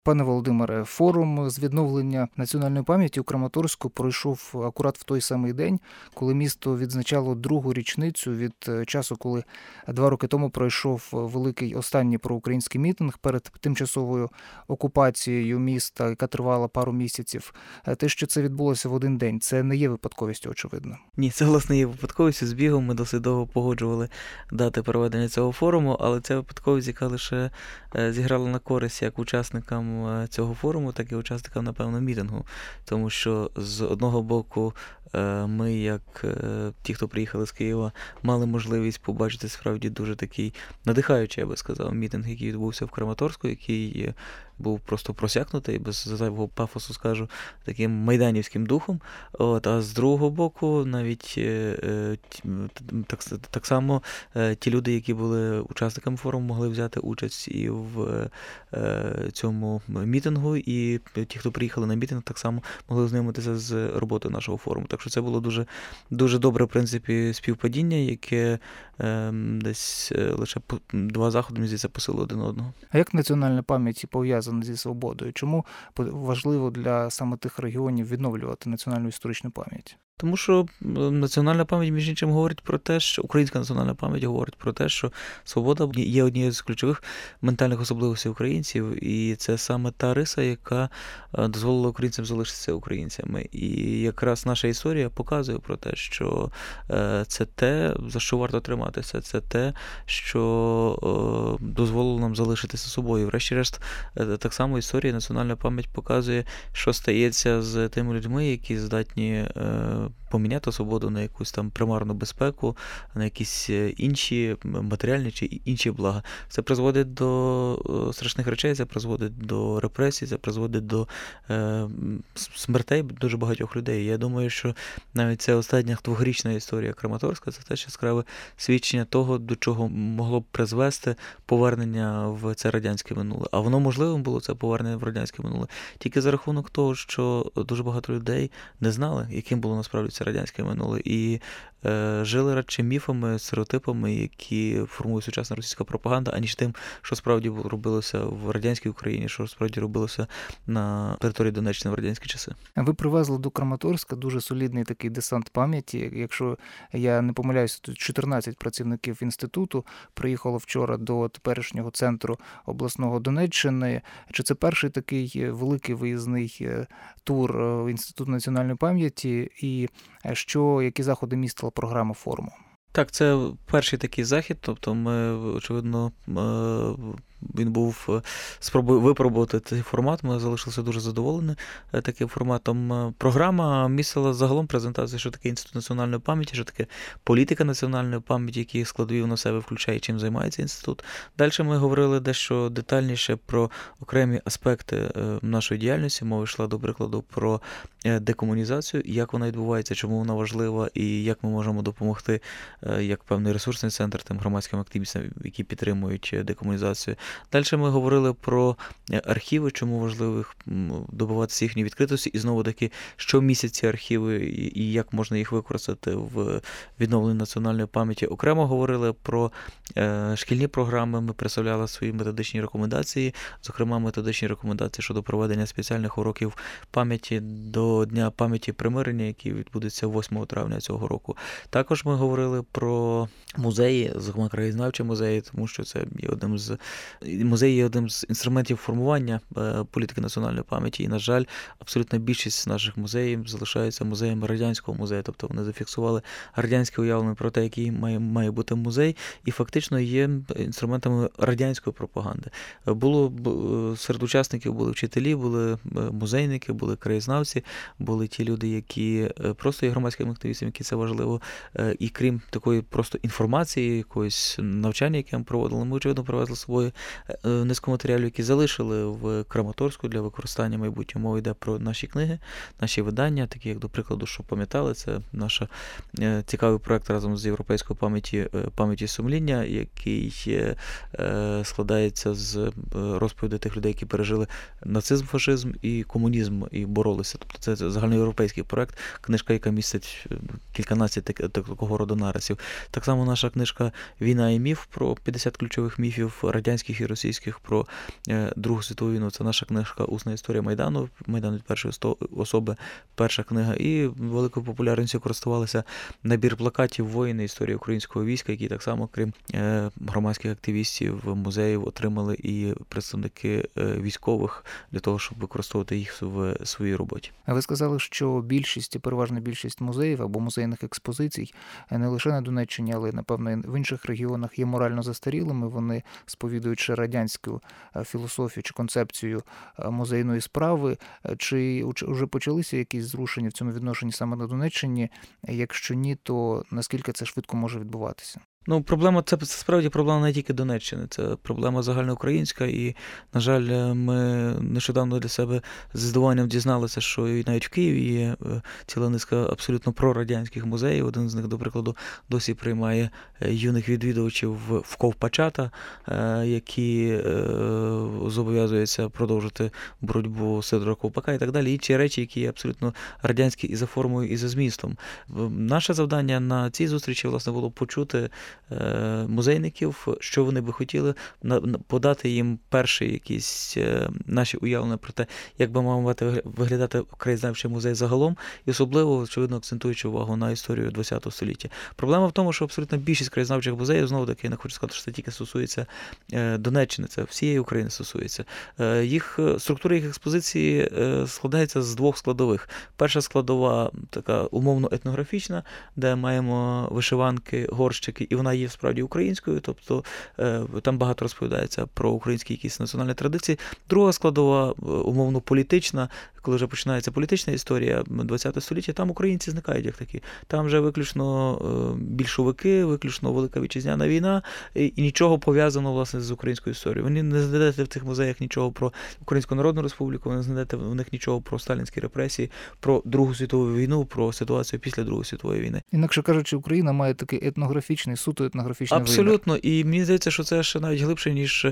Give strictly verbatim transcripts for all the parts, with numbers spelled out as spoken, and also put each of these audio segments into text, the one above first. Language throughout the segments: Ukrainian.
Пане Володимире, форум з відновлення національної пам'яті у Краматорську пройшов акурат в той самий день, коли місто відзначало другу річницю від часу, коли два роки тому пройшов великий останній проукраїнський мітинг перед тимчасовою окупацією міста, яка тривала пару місяців. Те, що це відбулося в один день, це не є випадковістю, очевидно. Ні, це, власне, є випадковістю. З бігом ми досить довго погоджували дати проведення цього форуму, але ця випадковість, яка лише зіграла на користь як учасникам цього форуму, так і учасникам, напевно, мітингу. Тому що з одного боку ми, як ті, хто приїхали з Києва, мали можливість побачити справді дуже такий надихаючий, я би сказав, мітинг, який відбувся в Краматорську, який був просто просякнутий, без зайвого пафосу скажу, таким майданівським духом. От, а з другого боку, навіть е, так, так само е, ті люди, які були учасниками форуму, могли взяти участь і в е, цьому мітингу, і ті, хто приїхали на мітинг, так само могли ознайомитися з роботою нашого форуму. Так що це було дуже, дуже добре, в принципі, співпадіння, яке е, десь лише два заходи, мені здається, посилили один одного. А як національна пам'ять пов'язана зі свободою? Чому важливо для саме тих регіонів відновлювати національну історичну пам'ять? Тому що національна пам'ять, між іншим, говорить про те, що українська національна пам'ять говорить про те, що свобода є однією з ключових ментальних особливостей українців, і це саме та риса, яка дозволила українцям залишитися українцями. І якраз наша історія показує про те, що це те, за що варто триматися, це те, що дозволило нам залишитися собою. Врешті-решт, так само історія, національна пам'ять показує, що стається з тими людьми, які здатні поміняти свободу на якусь там примарну безпеку, на якісь інші матеріальні чи інші блага. Це призводить до страшних речей, це призводить до репресій, це призводить до е, смертей дуже багатьох людей. Я думаю, що навіть ця остання двохрічна історія Краматорська – це теж яскраве свідчення того, до чого могло б призвести повернення в це радянське минуле. А воно можливим було, це повернення в радянське минуле, тільки за рахунок того, що дуже багато людей не знали, яким було насправді це радянське минуле, і е, жили радше міфами, стереотипами, які формує сучасна російська пропаганда, аніж тим, що справді робилося в радянській Україні, що справді робилося на території Донеччини в радянські часи. Ви привезли до Краматорська дуже солідний такий десант пам'яті. Якщо я не помиляюся, то чотирнадцять працівників інституту приїхало вчора до теперішнього центру обласного Донеччини. Чи це перший такий великий виїзний тур Інституту національної пам'яті, і що, які заходи містила програма форуму? Так, це перший такий захід, тобто ми, очевидно, він був спробою випробувати цей формат, ми залишилися дуже задоволені таким форматом. Програма містила загалом презентацію, що таке Інститут національної пам'яті, що таке політика національної пам'яті, які складові на себе включає, чим займається інститут. Далі ми говорили дещо детальніше про окремі аспекти нашої діяльності. Мова йшла, до прикладу, про декомунізацію, як вона відбувається, чому вона важлива і як ми можемо допомогти як певний ресурсний центр тим громадським активістам, які підтримують декомунізацію. Далі ми говорили про архіви, чому важливо їх добиватися їхньої відкритості, і знову-таки, що містять ці архіви і як можна їх використати в відновленні національної пам'яті. Окремо говорили про шкільні програми, ми представляли свої методичні рекомендації, зокрема методичні рекомендації щодо проведення спеціальних уроків пам'яті до Дня пам'яті примирення, який відбудеться восьмого травня цього року. Також ми говорили про музеї, зокрема краєзнавчі музеї, тому що це є одним з музей є одним з інструментів формування політики національної пам'яті, і, на жаль, абсолютна більшість наших музеїв залишаються музеями радянського музею, тобто вони зафіксували радянське уявлення про те, який має, має бути музей, і фактично є інструментами радянської пропаганди. Було серед учасників були вчителі, були музейники, були краєзнавці, були ті люди, які просто є громадськими активістами, які це важливо, і крім такої просто інформації, якоїсь навчання, яке ми проводили, ми, очевидно, привезли з собою низку матеріалів, які залишили в Краматорську для використання майбутнього. Мова йде про наші книги, наші видання, такі як, до прикладу, «Що пам'ятали», це наш цікавий проект разом з Європейською пам'яті пам'яті сумління, який складається з розповідей тих людей, які пережили нацизм, фашизм і комунізм і боролися. Тобто це загальноєвропейський проект, книжка, яка містить кільканадцять такого роду нарисів. Так само наша книжка «Війна і міф» про п'ятдесят ключових міфів радянської українських і російських про Другу світову війну. Це наша книжка «Усна історія Майдану», Майдан від першої особи, перша книга. І великою популярністю користувалися набір плакатів «Воїни. Історія українського війська», які так само, крім громадських активістів, музеїв, отримали і представники військових для того, щоб використовувати їх в своїй роботі. А ви сказали, що більшість, переважна більшість музеїв або музейних експозицій не лише на Донеччині, але, напевно, і в інших регіонах є морально застарілими. Вони сповідують ще радянську філософію чи концепцію музейної справи. Чи вже почалися якісь зрушення в цьому відношенні саме на Донеччині? Якщо ні, то наскільки це швидко може відбуватися? Ну, проблема, це справді проблема не тільки Донеччини, це проблема загальноукраїнська, і, на жаль, ми нещодавно для себе з здивуванням дізналися, що навіть в Києві є ціла низка абсолютно прорадянських музеїв. Один з них, до прикладу, досі приймає юних відвідувачів в Ковпачата, які зобов'язуються продовжити боротьбу Сидора Ковпака і так далі. Інші речі, які є абсолютно радянські і за формою, і за змістом. Наше завдання на цій зустрічі, власне, було почути музейників, що вони би хотіли, подати їм перші якісь наші уявлення про те, як би мав виглядати краєзнавчий музей загалом, і особливо, очевидно, акцентуючи увагу на історію ХХ століття. Проблема в тому, що абсолютно більшість краєзнавчих музеїв, знову-таки, я не хочу сказати, що це тільки стосується Донеччини, це всієї України стосується. Їх, структура їх експозиції складається з двох складових. Перша складова, така умовно-етнографічна, де маємо вишиванки, горщики, і вона є справді українською, тобто там багато розповідається про українські якісь національні традиції. Друга складова, умовно політична, коли вже починається політична історія ХХ століття, там українці зникають як такі. Там вже виключно більшовики, виключно Велика Вітчизняна війна і нічого пов'язаного, власне, з українською історією. Ви не знайдете в цих музеях нічого про Українську Народну Республіку, ви не знайдете в них нічого про сталінські репресії, про Другу світову війну, про ситуацію після Другої світової війни. Інакше кажучи, Україна має такий етнографічний, суто етнографічний вибір. Абсолютно. І мені здається, що це ще навіть глибше, ніж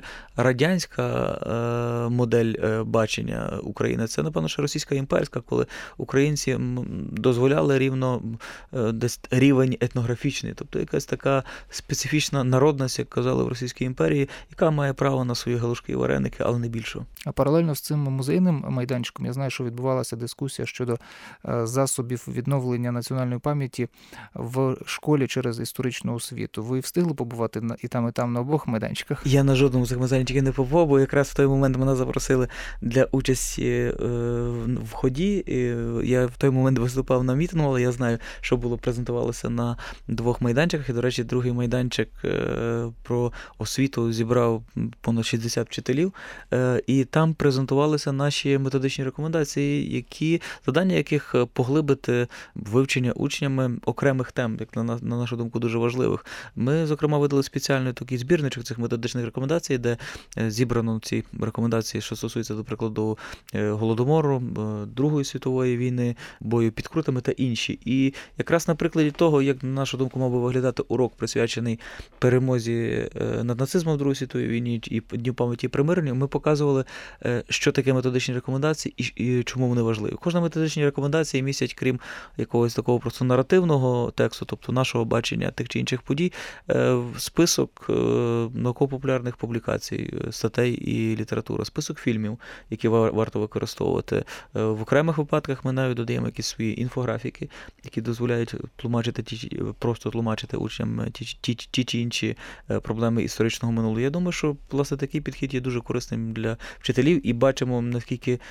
радянська модель бачення України. Це, напевно, ще російська імперська, коли українці дозволяли рівно десь рівень етнографічний, тобто якась така специфічна народність, як казали в Російській імперії, яка має право на свої галушки і вареники, але не більше. А паралельно з цим музейним майданчиком, я знаю, що відбувалася дискусія щодо засобів відновлення національної пам'яті в школі через історичну освіту. Ви встигли побувати і там, і там на обох майданчиках? Я на жодному з цих майданчиків не побував, бо якраз в той момент мене запросили для участі в ході. Я в той момент виступав на мітингу, але я знаю, що було презентувалося на двох майданчиках. І, до речі, другий майданчик про освіту зібрав понад шістдесят вчителів. І там презентувалися наші методичні рекомендації, які, завдання яких поглибити вивчення учнями окремих тем, як на, на нашу думку, дуже важливих. Ми, зокрема, видали спеціальний такий збірничок цих методичних рекомендацій, де зібрано ці рекомендації, що стосуються, до прикладу, Голодомору, Другої світової війни, бою під Крутами та інші. І якраз на прикладі того, як, на нашу думку, мав би виглядати урок, присвячений перемозі над нацизмом в Другій світовій війні і Дню пам'яті і примиренню, ми показували, що таке методичні рекомендації і, і чому вони важливі. Кожна методичні рекомендації містять, крім якогось такого просто наративного тексту, тобто нашого бачення тих чи інших подій, список науково-популярних публікацій, статей і література, список фільмів, які варто використовувати. В окремих випадках ми навіть додаємо якісь свої інфографіки, які дозволяють тлумачити ті, просто тлумачити учням ті, ті, ті чи інші проблеми історичного минулого. Я думаю, що, власне, такий підхід є дуже корисним для вчителів і бачимо, наскільки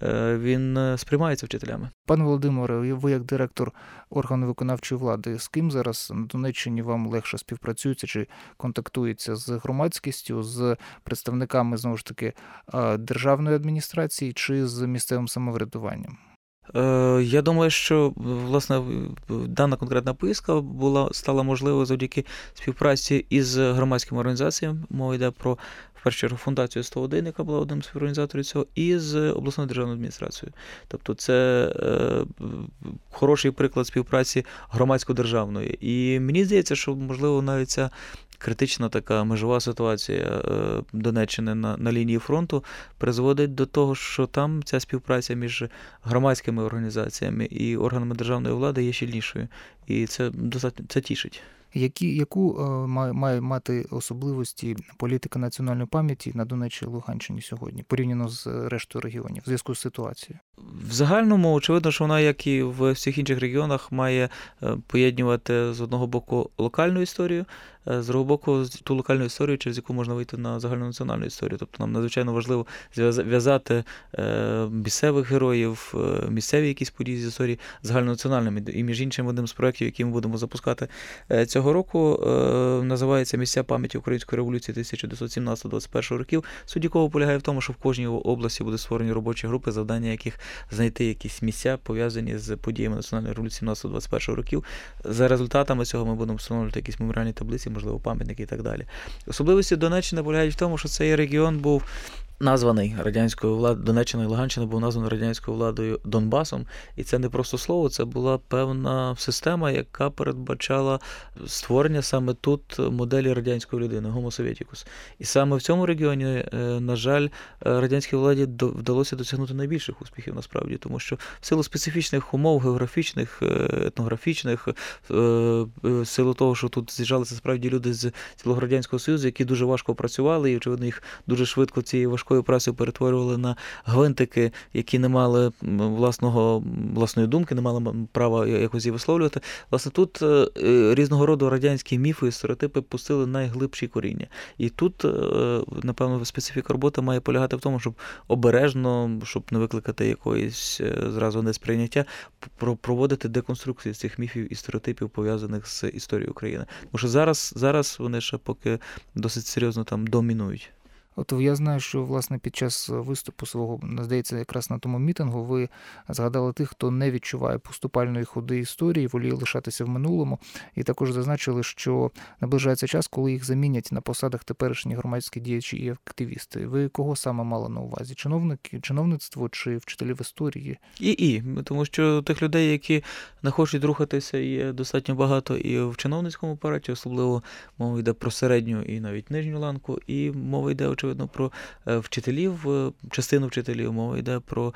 він сприймається вчителями. Пане Володимире, ви як директор органу виконавчої влади, з ким зараз на Донеччині вам легше співпрацюється чи контактується з громадськістю, з представниками, знову ж таки, державної адміністрації чи з місцевим самоврядуванням? Я думаю, що, власне, дана конкретна поїздка була, стала можливою завдяки співпраці із громадськими організаціями. Мова йде про, в першу чергу, фундацію сто один, яка була одним з співорганізаторів цього, і з обласною державною адміністрацією. Тобто це е, хороший приклад співпраці громадсько-державної. І мені здається, що, можливо, навіть ця критична така межова ситуація Донеччини на, на лінії фронту призводить до того, що там ця співпраця між громадськими організаціями і органами державної влади є щільнішою. І це достатньо це тішить. Які, яку е, має, має мати особливості політика національної пам'яті на Донеччині і Луганщині сьогодні, порівняно з рештою регіонів, в зв'язку з ситуацією? В загальному, очевидно, що вона, як і в всіх інших регіонах, має поєднувати з одного боку локальну історію, з другого боку ту локальну історію, через яку можна вийти на загальнонаціональну історію. Тобто нам надзвичайно важливо зв'язати місцевих героїв, місцеві якісь події з історії загальнонаціональними. І між іншим, одним з проєктів, які ми будемо запускати цього року, називається «Місця пам'яті Української революції тисяча дев'ятсот сімнадцятого - двадцять першого років», суть якого полягає в тому, що в кожній області будуть створені робочі групи, завдання яких знайти якісь місця, пов'язані з подіями національної революції сімнадцятого - двадцять першого років. За результатами цього ми будемо встановлювати якісь меморіальні таблиці, можливо, пам'ятники і так далі. Особливості Донеччини полягають в тому, що цей регіон був названий радянською владою, Донеччина і Луганщина був названий радянською владою Донбасом, і це не просто слово, це була певна система, яка передбачала створення саме тут моделі радянської людини, Homo Sovieticus. І саме в цьому регіоні, на жаль, радянській владі вдалося досягнути найбільших успіхів насправді, тому що в силу специфічних умов, географічних, етнографічних, в силу того, що тут з'їжджалися справді люди з цілого Радянського Союзу, які дуже важко працювали, і, очевидно, їх дуже швидко цієї важкої працею перетворювали на гвинтики, які не мали власного, власної думки, не мали права якось її висловлювати. Власне, тут різного роду радянські міфи і стереотипи пустили найглибші коріння. І тут, напевно, специфіка роботи має полягати в тому, щоб обережно, щоб не викликати якоїсь зразу несприйняття, проводити деконструкцію цих міфів і стереотипів, пов'язаних з історією України. Тому що зараз, зараз вони ще поки досить серйозно там домінують. От я знаю, що, власне, під час виступу свого, здається, якраз на тому мітингу ви згадали тих, хто не відчуває поступальної ходи історії, воліє лишатися в минулому, і також зазначили, що наближається час, коли їх замінять на посадах теперішні громадські діячі і активісти. Ви кого саме мали на увазі? Чиновники, чиновництво чи вчителів історії? І-і, тому що тих людей, які не хочуть рухатися, є достатньо багато і в чиновницькому апараті, особливо мова йде про середню і навіть нижню ланку, і мова йде, очевидно, про вчителів, частину вчителів, мова йде про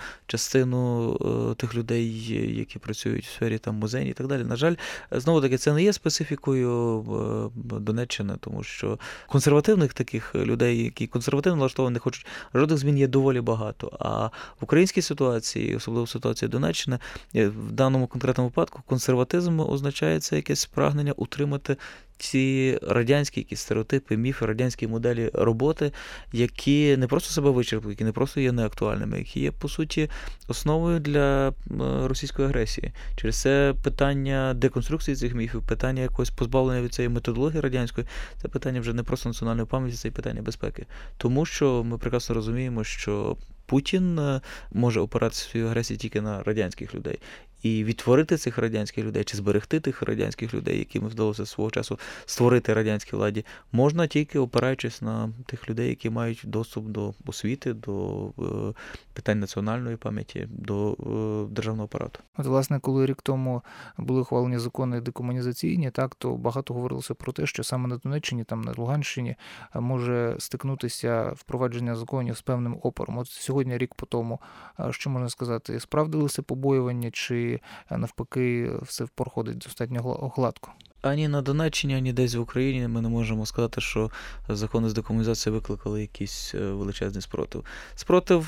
частину тих людей, які працюють в сфері там музеїв і так далі. На жаль, знову-таки, це не є специфікою Донеччини, тому що консервативних таких людей, які консервативно налаштовані, не хочуть жодних змін, є доволі багато. А в українській ситуації, особливо в ситуації Донеччини, в даному конкретному випадку консерватизм означає це якесь прагнення утримати ці радянські якісь стереотипи, міфи, радянські моделі роботи, які не просто себе вичерпали, які не просто є неактуальними, які є, по суті, основою для російської агресії. Через це питання деконструкції цих міфів, питання якогось позбавлення від цієї методології радянської, це питання вже не просто національної пам'яті, це питання безпеки. Тому що ми прекрасно розуміємо, що Путін може опиратися в своїй агресії тільки на радянських людей. І відтворити цих радянських людей, чи зберегти тих радянських людей, яким вдалося свого часу створити радянській владі, можна тільки опираючись на тих людей, які мають доступ до освіти, до е, питань національної пам'яті, до е, державного апарату. От, власне, коли рік тому були ухвалені закони декомунізаційні, так, то багато говорилося про те, що саме на Донеччині, там на Луганщині може стикнутися впровадження законів з певним опором. От сьогодні, рік по тому, що можна сказати, справдилися побоювання, чи навпаки все проходить достатньо гладко? Ані на Донеччині, ані десь в Україні ми не можемо сказати, що закони з декомунізації викликали якийсь величезний спротив. Спротив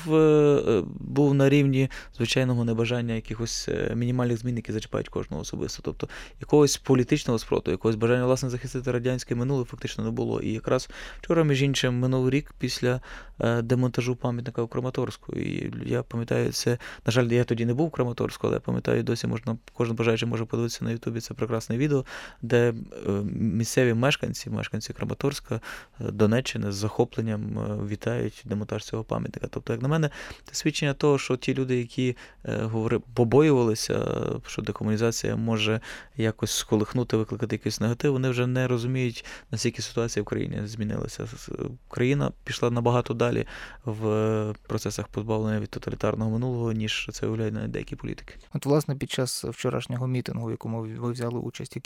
був на рівні звичайного небажання якихось мінімальних змін, які зачіпають кожного особисто. Тобто якогось політичного спротиву, якогось бажання, власне, захистити радянське минуле фактично не було. І якраз вчора, між іншим, минув рік після демонтажу пам'ятника у Краматорську. І я пам'ятаю це, на жаль, я тоді не був у Краматорську, але я пам'ятаю, досі можна, кожен бажаючий може подивитися на Ютубі це прекрасне відео, де місцеві мешканці, мешканці Краматорська, Донеччини з захопленням вітають демонтаж цього пам'ятника. Тобто, як на мене, це свідчення того, що ті люди, які говорили, побоювалися, що декомунізація може якось сколихнути, викликати якийсь негатив, вони вже не розуміють, наскільки ситуація в країні змінилася. Країна пішла набагато далі в процесах позбавлення від тоталітарного минулого, ніж це уявляють навіть деякі політики. От, власне, під час вчорашнього мітингу, в якому ви взяли участь, які відчуття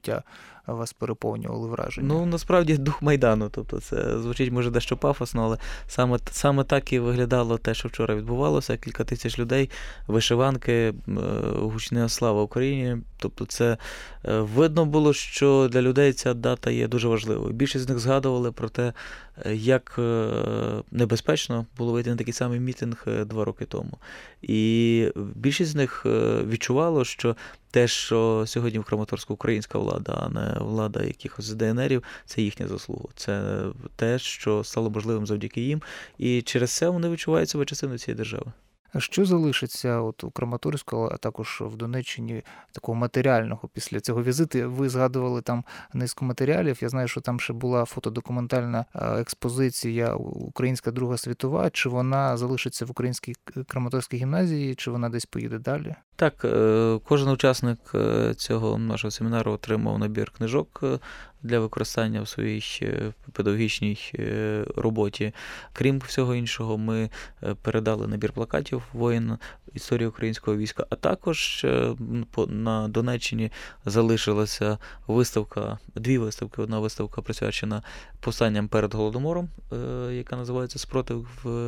відчуття вас переповнювали, враження? Ну, насправді, дух Майдану. Тобто це звучить, може, дещо пафосно, але саме, саме так і виглядало те, що вчора відбувалося. Кілька тисяч людей, вишиванки, гучна слава Україні. Тобто це видно було, що для людей ця дата є дуже важливою. Більшість з них згадували про те, як небезпечно було вийти на такий самий мітинг два роки тому. І більшість з них відчувало, що те, що сьогодні в Краматорську українська влада, а не влада якихось ДНРів, це їхня заслуга. Це те, що стало можливим завдяки їм. І через це вони відчувають себе частиною цієї держави. А що залишиться от у Краматорську, а також в Донеччині, такого матеріального після цього візиту? Ви згадували там низку матеріалів. Я знаю, що там ще була фотодокументальна експозиція «Українська Друга світова». Чи вона залишиться в Українській Краматорській гімназії, чи вона десь поїде далі? Так, кожен учасник цього нашого семінару отримав набір книжок для використання в своїй педагогічній роботі. Крім всього іншого, ми передали набір плакатів «Воїн. Історія українського війська», а також на Донеччині залишилася виставка, дві виставки. Одна виставка присвячена повстанням перед Голодомором, яка називається «Спротив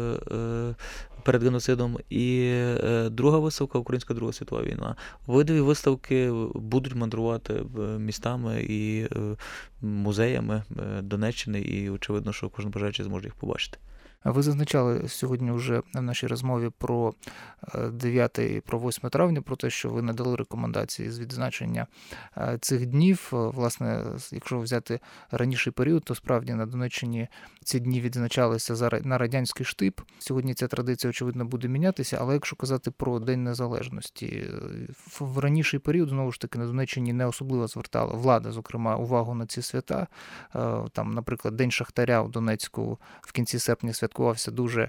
перед геноцидом», і друга виставка «Українська Друга світова війна». Обидві виставки будуть мандрувати містами і музеями Донеччини, і очевидно, що кожен бажаючий зможе їх побачити. Ви зазначали сьогодні вже в нашій розмові про дев'яте і про восьме травня, про те, що ви надали рекомендації з відзначення цих днів. Власне, якщо взяти раніший період, то справді на Донеччині ці дні відзначалися на радянський штип. Сьогодні ця традиція, очевидно, буде мінятися, але якщо казати про День Незалежності, в раніший період, знову ж таки, на Донеччині не особливо звертала влада, зокрема, увагу на ці свята. Там, наприклад, День Шахтаря в Донецьку в кінці серпня святкувався дуже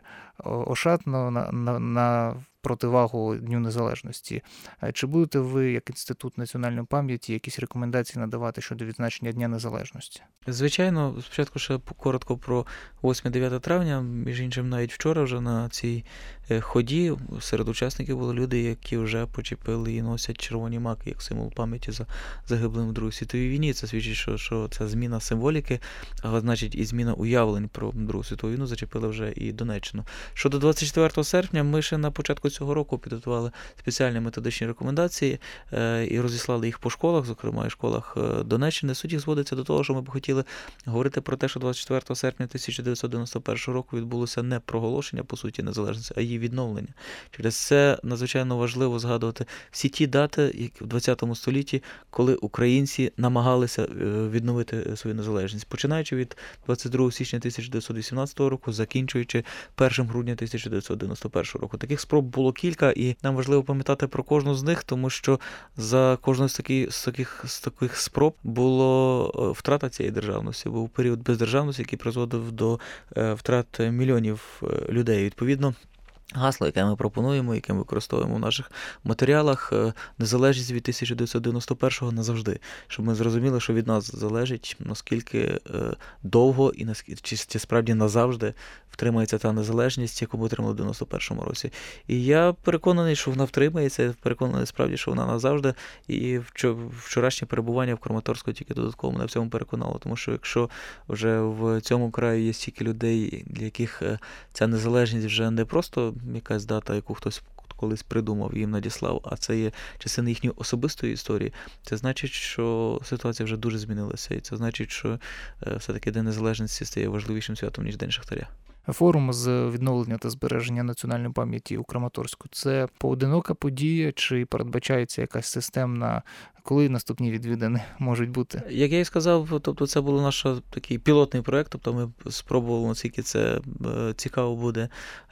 ошатно на, на, на противагу Дню Незалежності. Чи будете ви, як Інститут національної пам'яті, якісь рекомендації надавати щодо відзначення Дня Незалежності? Звичайно, спочатку ще коротко про восьме-дев'яте травня. Між іншим, навіть вчора вже на цій ході серед учасників були люди, які вже почепили і носять червоні маки як символ пам'яті за загиблим в Другій світовій війні. Це свідчить, що, що це зміна символіки, але значить і зміна уявлень про Другу світову війну зачепили вже і Донеччину. Щодо двадцять четвертого серпня, ми ще на початку цього року підготували спеціальні методичні рекомендації і розіслали їх по школах, зокрема і школах Донеччини. Суть їх зводиться до того, що ми б хотіли говорити про те, що двадцять четвертого серпня тисяча дев'ятсот дев'яносто першого року відбулося не проголошення, по суті, незалежності, а її відновлення. Через це надзвичайно важливо згадувати всі ті дати, які в ХХ столітті, коли українці намагалися відновити свою незалежність, починаючи від двадцять другого січня тисяча дев'ятсот вісімнадцятого року, закінчуючи першого грудня тисяча дев'ятсот дев'яносто першого року. Таких спроб було кілька, і нам важливо пам'ятати про кожну з них, тому що за кожною з таких, з таких, з таких спроб було втрата цієї державності. Був період бездержавності, який призводив до втрат мільйонів людей. Відповідно, гасло, яке ми пропонуємо, яке ми використовуємо в наших матеріалах, незалежність від тисяча дев'ятсот дев'яносто першого назавжди. Щоб ми зрозуміли, що від нас залежить, наскільки довго і наскільки, чи, чи справді назавжди втримається та незалежність, яку ми отримали в дев'яносто першому році. І я переконаний, що вона втримається, переконаний справді, що вона назавжди. І вчорашнє перебування в Краматорську тільки додатково мене в цьому переконало. Тому що якщо вже в цьому краї є стільки людей, для яких ця незалежність вже не просто якась дата, яку хтось колись придумав і їм надіслав, а це є частина їхньої особистої історії, це значить, що ситуація вже дуже змінилася. І це значить, що все-таки День Незалежності стає важливішим святом, ніж День Шахтаря. Форум з відновлення та збереження національної пам'яті у Краматорську – це поодинока подія, чи передбачається якась системна, коли наступні відвідини можуть бути? Як я і сказав, тобто це був наш такий пілотний проєкт, тобто ми спробували, наскільки це цікаво буде,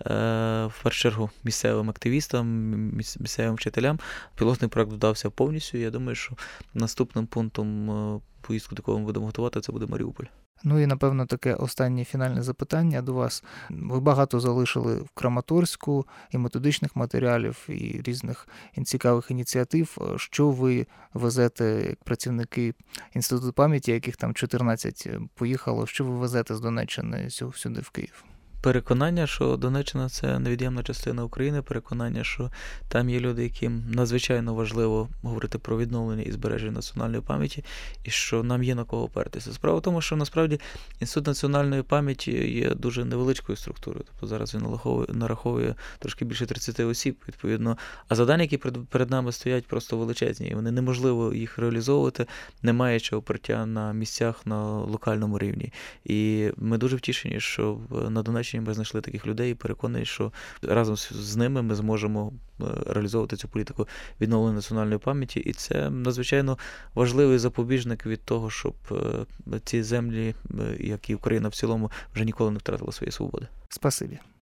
в першу чергу місцевим активістам, місцевим вчителям. Пілотний проєкт вдався повністю, я думаю, що наступним пунктом поїздку, до якого ми будемо готувати, це буде Маріуполь. Ну і, напевно, таке останнє фінальне запитання до вас. Ви багато залишили в Краматорську і методичних матеріалів, і різних цікавих ініціатив. Що ви везете, як працівники Інституту пам'яті, яких там чотирнадцять поїхало, що ви везете з Донеччини сюди в Київ? Переконання, що Донеччина – це невід'ємна частина України, переконання, що там є люди, яким надзвичайно важливо говорити про відновлення і збереження національної пам'яті, і що нам є на кого опертися. Справа в тому, що насправді Інститут національної пам'яті є дуже невеличкою структурою. Тобто зараз він нараховує, нараховує трошки більше тридцять осіб, відповідно. А завдання, які перед, перед нами стоять, просто величезні. І вони неможливо їх реалізовувати, не маючи опертя на місцях на локальному рівні. І ми дуже втішені, що на Донеччині ми знайшли таких людей і переконані, що разом з ними ми зможемо реалізовувати цю політику відновлення національної пам'яті. І це надзвичайно важливий запобіжник від того, щоб ці землі, як і Україна в цілому, вже ніколи не втратила свої свободи. Спасибі.